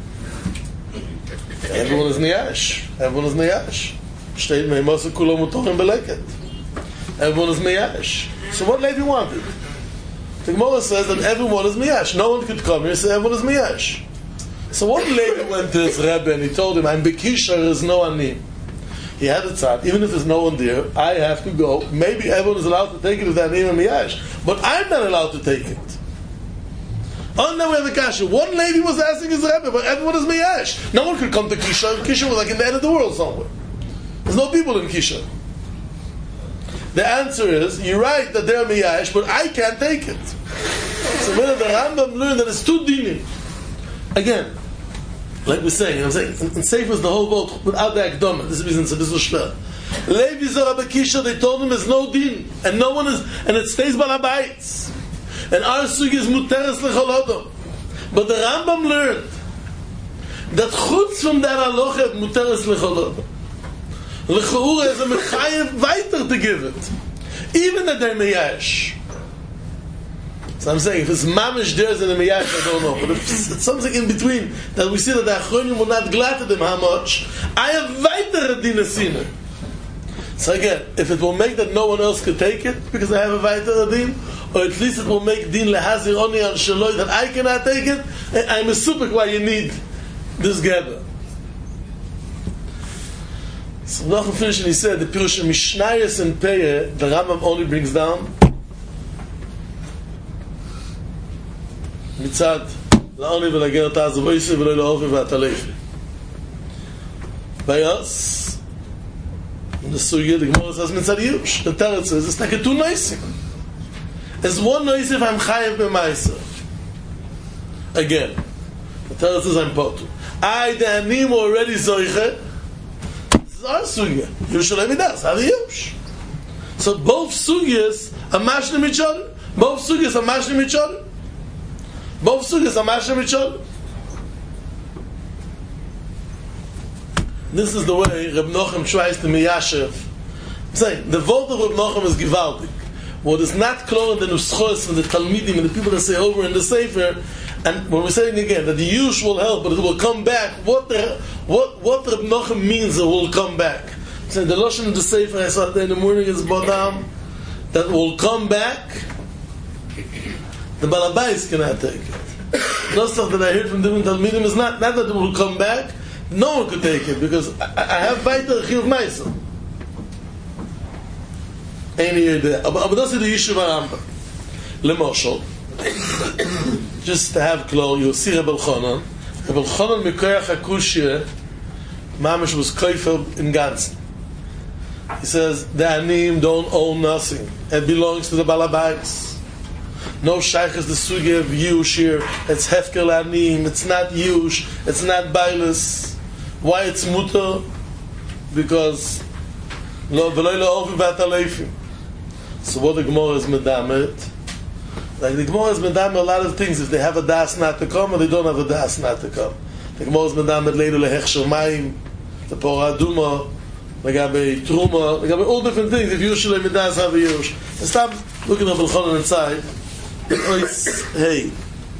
Everyone is niyash. Steht meimasu kulam utorim beleket. Everyone is niyash. So what Levi wanted? The Gemara says that everyone is niyash. No one could come here and say everyone is niyash. So what Levi went to his Rebbe and he told him, I'm bekisha, there is no ani. He had a tzad, even if there's no one there, I have to go. Maybe everyone is allowed to take it if they're ani and niyash, but I'm not allowed to take it. Oh, now we have the kasha. One lady was asking his Rebbe, but everyone is miyash. No one could come to Kisha. Kisha was like in the end of the world somewhere. There's no people in Kisha. The answer is, you're right that they're miyash, but I can't take it. So when the Rambam learned that it's two dinim. Again, like we're saying, I'm saying, in Sefer is the whole vote without the akdama. This is the reason it's a bit schwer. Levi Zorah Kisha, they told him there's no din, and no one is, and it stays balabayits. And our sugi is muteres lechol adam. But the Rambam learned that chutz from that halacha muteres lechol adam. Lechaura is a mechayev weiter to give it, even that they're meyash. So I'm saying if it's mamish theirs and a meyash, I don't know. But if it's something in between that we see that the achronim will not glad them how much, I have weiter a dinasina. So again, if it will make that no one else could take it because I have a weiter adin, or at least it will make din lehazir oni al shaloi that I cannot take it, I'm a supik why you need this gather. So Nochem finished and he said the Pirush Mishnayos and Peyeh, the Rambam only brings down mitzad L'oni v'lager ta'azovoisi v'lo l'ovi v'atalefi. By us, in the Sugya, the Gemara says, Mitzad Yush. The Teretz says, it's like a two noisim. It's one noise if I'm chayev b'maiser. Again, the Teretz says I'm potu. The anim already zoiche. This is our sugya. Yerushalayim Midas, have Yush. So both sugyas are mashlim each other. Both sugyas are mashlim each other. Both sugyas are mashlim each other. This is the way Reb Nochem tries to miyashev. I'm saying, the vote of Reb Nochem is givaldik. What is not clear in the nuschos and the talmidim and the people that say over in the sefer, and when we're saying again that the yush will help, but it will come back. What Reb Nochem means it will come back. I'm saying the lashon in the sefer I saw in the morning is bodam that will come back. The balabais cannot take it. No stuff that I heard from different talmidim is not that it will come back. No one could take it because I have weiter chiyuv ma'aser. Any idea? But that's the issue of Rambam. Lemoshel, just to have clear, you'll see Reb Elchanan. Reb Elchanan mikoyach hakushya, mamish was koifer in Ganzen. He says the anim don't own nothing; it belongs to the balabais. No shaykh is the sugya of yush here. It's hefker anim. It's not yush. It's not bailus. Why it's mutter? Because lo v'lo la'ovi v'atalefim. So what the Gemara is medamet? Like the Gemara is medamet a lot of things. If they have a das not to come, or they don't have a das not to come. The Gemara is medamet later lehechsher mayim, the porah duma, legabe truma, legabe all different things. If Yerushalayim midas have a Yerush. And stop looking at Elchanan inside. Hey.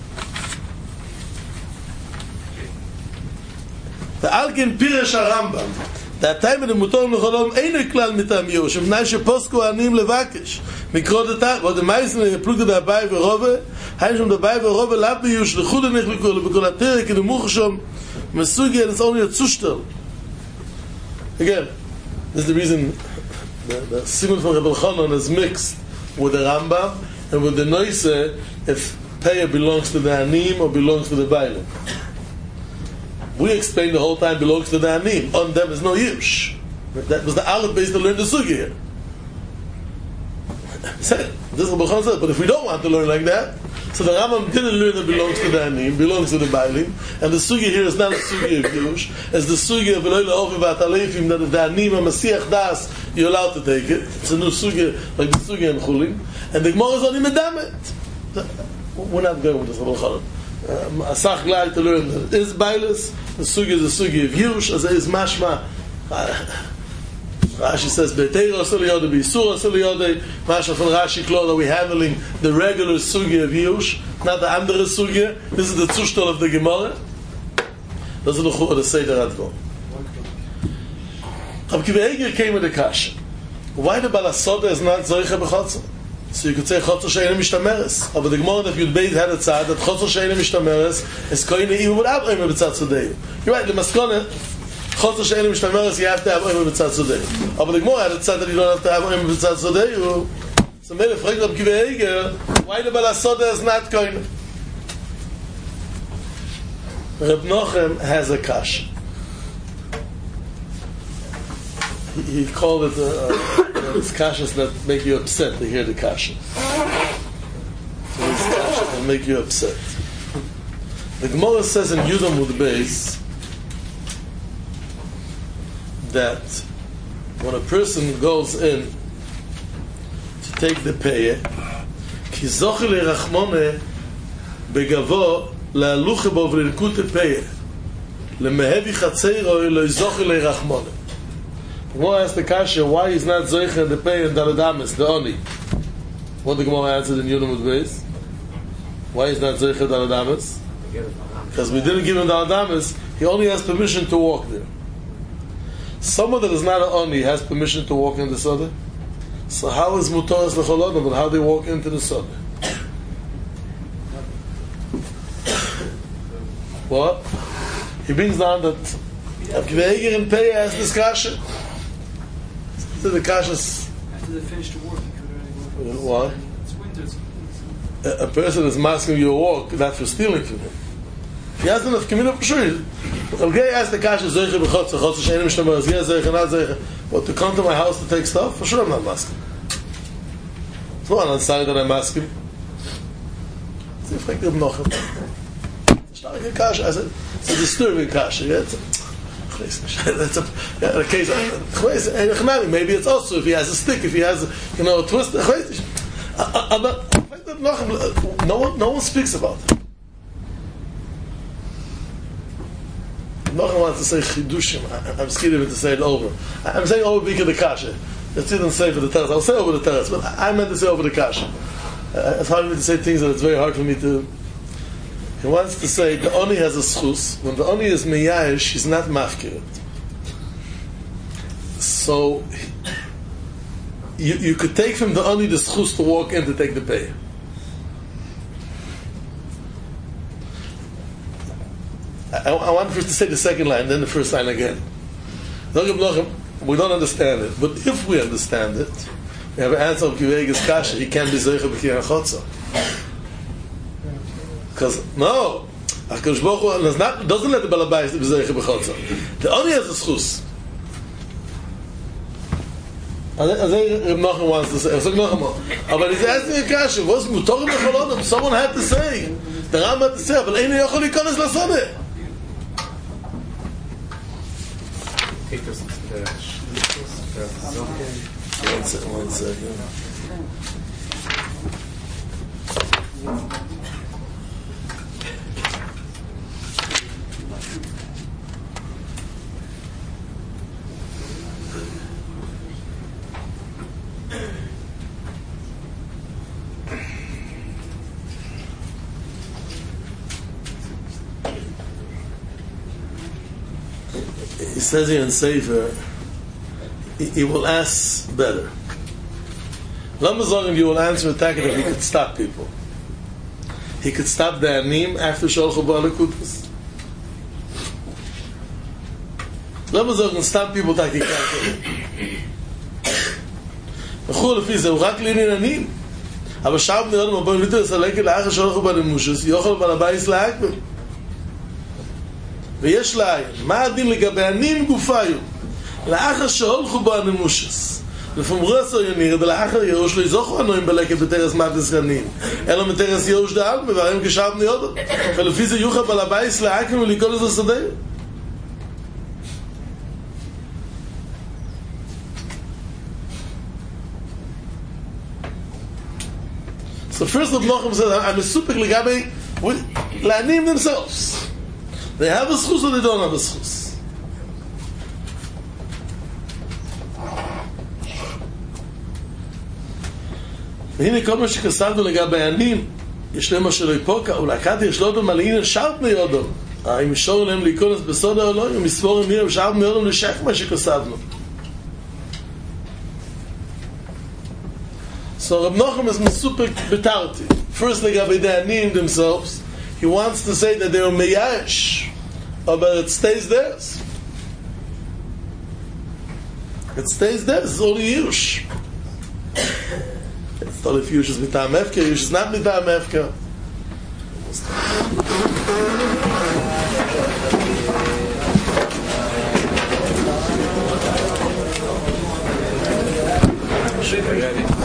The Alkin Piresh HaRambam. That time in the Mutor Mecholom ain't klal mitam Yush. If not, she posku anim levakish. Mikro the what the meisten plugge dabei verove. Hein schon dabei verove lab Yush le gute nicht lekol bekol aterek in the muchshom. Mesuge is only a zustel. Again, this is the reason the Simon from Reb Elchanan is mixed with the Rambam and with the Noise if Peyah belongs to the Anim or belongs to the Bailim. We explained the whole time belongs to the Anim. On them is no Yush. That was the Aleph base to learn the Sugi here. This is what Bechon said. But if we don't want to learn like that, so the Rambam didn't learn that belongs to the Anim, belongs to the Bailim, and the Sugi here is not a Sugi of Yush. It's the Sugi of Eloi La'ofi V'atalefim, that if the Anim are Masiach Das, you're allowed to take it. It's a new Sugi, like the Sugi and Chulim. And the Gemara is only Medamet. We're not going with this Bechon. Asach glad to learn that is Bailis, the Sugi is the Sugi of Yush, as is Mashma. Rashi says, Be'teiro asur liyodei, B'isur asur liyodei, Mashma from Rashi Klo, that we're handling the regular Sugi of Yush, not the andere Sugi. This is the Zushtal of the Gemara. Das ist noch the Seder Adgon. Rav Kiva Eiger came with the Kasha. Why the Balasoda is not Zoicha B'chotzah? So you could say Chotzah She'eina Mishtameres. But the Gemara that Yud Beis had a tzad that Chotzah She'eina Mishtameres is koine even without Omer B'tzad Tzadei. You're right, the Maskone, Chotzah She'eina Mishtameres, you have to have Omer B'tzad Tzadei. But the Gemara had a tzad that you don't have to have Omer B'tzad Tzadei. So maybe Frag Rav Kiva Eiger, why the Balasoda is not koine? Reb Nochem has a kasha. He called it it's kashas that make you upset to hear the kasha. So these kashas will make you upset. The Gemara says in Yudam with Beis that when a person goes in to take the payah, ki zochi lerachmone begavo la'aluche bo v'lirkut payah lemehevi chatzeiro lo zochi lerachmone. The Gemara asked the kasha why he's not zoicha the pay in Daladamis, the Oni. What the Gemara answered in Yudam with Beis? Why he's not zoicha Daladamis? Because we didn't give him Daladamis, he only has permission to walk there. Someone that is not an Oni has permission to walk in the Soda. So how is Mutoras L'Cholodom, but how they walk into the Soda? What? He brings down that Avkiveger and Pei has this kasha. So the kashas. After they finish the work, you could already Why? It's winter. A person is masking you a walk, that's for stealing from him. If he has enough community, for sure. Okay, ask the kasha, Zeicha b'chotza, chotza she'enim sh'tamar, yeah, Zeicha, not Zeicha. But to come to my house to take stuff, for sure I'm not masking. It's not on side that I'm masking. It's effective noch. It's not like a kasha. I said, it's a disturbing kasha. Yeah, it's a case. Maybe it's also if he has a stick, if he has a twist. No one speaks about it. No one wants to say chidushim. I'm scared of it to say it over. I'm saying over because of the kasha. It's didn't say for the teretz. I'll say over the teretz, but I meant to say over the kasha. It's hard for me to say things that it's very hard for me to. He wants to say the oni has a schus. When the oni is meyayish, she's not mafkirit. So you could take from the oni the schus to walk in to take the pay. I want first to say the second line, then the first line again. We don't understand it, but if we understand it, we have an answer of Kivegas Kasha. He can't be Zeicha B'Kiyah Chotza. Because no, HaKadosh Baruch Hu doesn't let the Balabayis be Zeicha B'Chotza. The only has a schus. As Reb Nachman wants to say, but he's asking a Kasha. Was Mutorim B'Cholodom? Someone had to say. The Ram had to say, but Einu Yochol Yikonos L'Soneh. One second. He says here in Sefer, he will ask better. Lamazon, you will answer attack if he could stop people. He could stop the anim after Sholcho Ba'alikutas. Lamazon can stop people that he can't. B'chul lefi zeh, הוא רק לעניין anim. אבל שעה בני אדם הבאים ליטר לסלקת לאחר Sholcho Ba'alimushas, יוכל בעל הבייס להקבל. ויש לעין, מה הדין לגבי anim גופיו? לאחר שהולכו בו הנמושס לפעמים רסו יניר ולאחר ירוש לא יזוכו הנועים בלקת בתרס מתס רנים אלא מתרס ירוש דאל מברים כשאר בני יודו ולפי זה יוכל בעל הבייס להקם ולכל איזה שדה. So first of Nochem says I'm a super לגבי לענים themselves. They have a schus or they don't have a schus. והנה כל מה שכסבנו לגבי ענים יש להם אשר לא יפוקה ולקחתי יש לו דומה להנה שאר בני יודו אם ישור להם להיכנס בסודה או לא אם יספור הם נראה שאר בני יודו לשך מה שכסבנו. So Reb Nachman is super betarti. First לגבי the ענים themselves, he wants to say that they are meyash, but it stays theirs. It stays theirs, it's only Yush. It's not if Yush is mitam efka, Yush is not mitam efka. Ready.